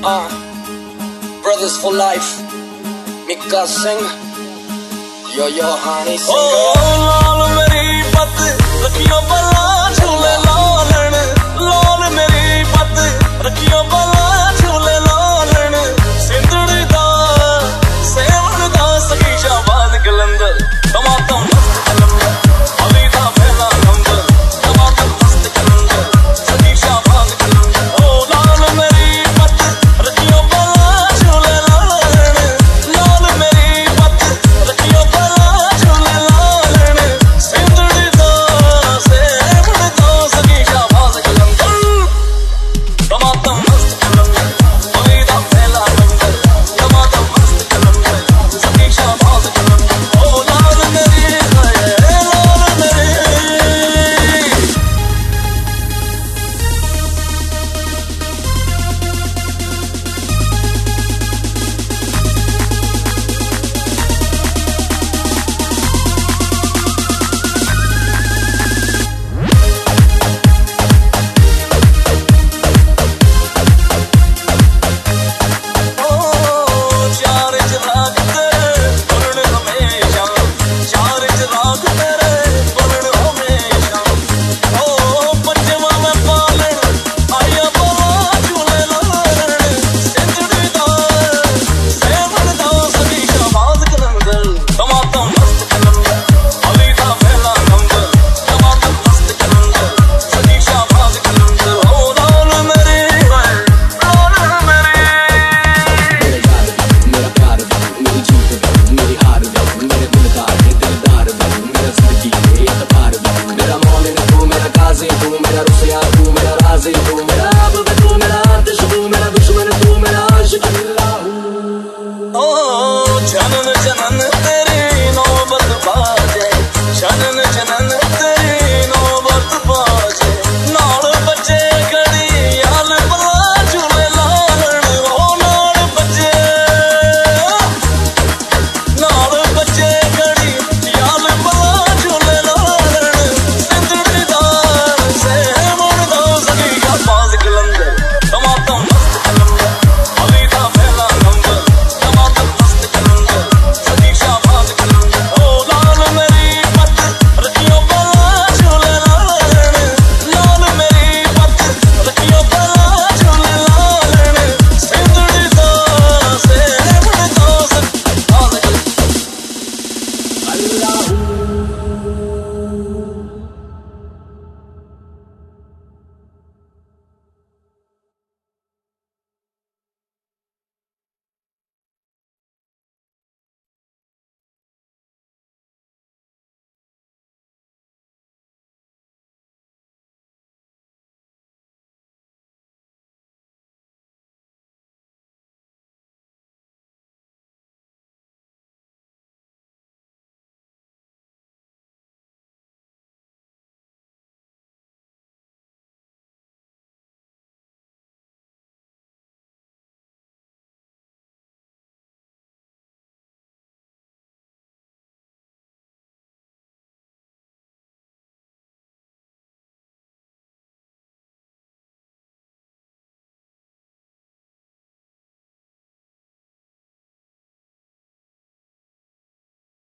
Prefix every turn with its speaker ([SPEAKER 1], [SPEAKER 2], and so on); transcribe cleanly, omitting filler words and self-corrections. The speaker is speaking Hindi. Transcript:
[SPEAKER 1] Brothers for life, Mika Singh, yo Hani Singh.
[SPEAKER 2] लाल मेरी पत रखियो बला झूले लालन, लाल मेरी पत रखियो बला झूले लालन, सिंधड़ी दा सेवन दा सखी शाबाद कलंदर, टमाटर मस्त कलंदर, अली दा पहला नंबर, टमाटर मस्त कलंदर, सखी शाबाद कलंदर। ओ लाल मेरी पत रखियो बला झूले लालन, लाल मेरी पत रखियो बला झूले लालन, सिंधड़ी दा सेवन दा सखी शाबाद कलंदर, टमाटर मस्त कलंदर, अली दा पहला नंबर, टमाटर मस्त कलंदर, सखी शाबाद कलंदर। ओ लाल मेरी लाल मेरी चार राग तेरे वरण हमेशा, चार राग तेरे वरण हमेशा। ओ पंचवा में पालन आया बाबा झूले लालन, सिंधड़ी दा सेवन दा सखी शाबाद कलंदर, टमाटर मस्त कलंदर, अली दा पहला नंबर, टमाटर मस्त कलंदर, सखी शाबाद कलंदर। ओ लाल मेरी लाल मेरी
[SPEAKER 3] मेरा प्यार बन, मेरी जीत बन, मेरी हार बन, मेरे दिलदार के दिलदार बन, मेरा जिंदगी में एतबार बन, मेरा मौलिन तू, मेरा काजी तू, मेरा रुसिया तू, मेरा राजी तू,